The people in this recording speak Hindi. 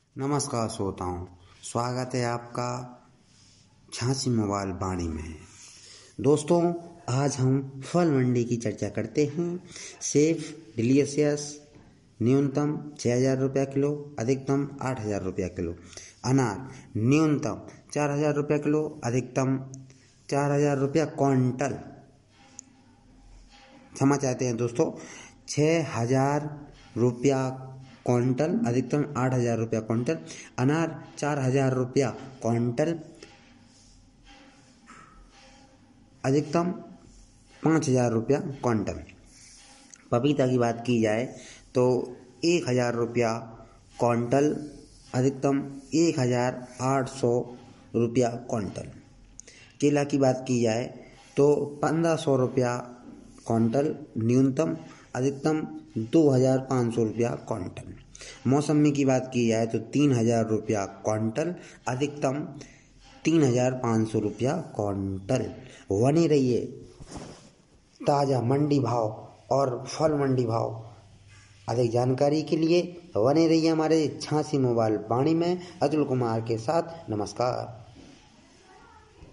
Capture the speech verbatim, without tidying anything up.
नमस्कार श्रोताओं, स्वागत है आपका झांसी मोबाइल वाणी में। दोस्तों, आज हम फल मंडी की चर्चा करते हैं। सेब डिलीशियस न्यूनतम छः हज़ार रुपया किलो, अधिकतम आठ हज़ार रुपया किलो। अनार न्यूनतम चार हज़ार रुपया किलो, अधिकतम चार हज़ार रुपया क्विंटल। क्षमा चाहते हैं दोस्तों, छः हज़ार रुपया क्विंटल, अधिकतम आठ हज़ार रुपया क्विंटल। अनार चार हज़ार रुपया क्विंटल, अधिकतम पाँच हज़ार रुपया क्विंटल। पपीता की बात की जाए तो एक हज़ार रुपया क्विंटल, अधिकतम एक हज़ार आठ सौ रुपया क्विंटल। केला की बात की जाए तो पंद्रह सौ रुपया क्विंटल न्यूनतम, अधिकतम दो हज़ार पाँच सौ रुपया क्विंटल। मौसमी की बात की जाए तो तीन हज़ार रुपया क्विंटल, अधिकतम तीन हज़ार पाँच सौ रुपया क्विंटल। बने रहिए ताज़ा मंडी भाव और फल मंडी भाव अधिक जानकारी के लिए बने रहिए हमारे झांसी मोबाइल वाणी में अतुल कुमार के साथ। नमस्कार।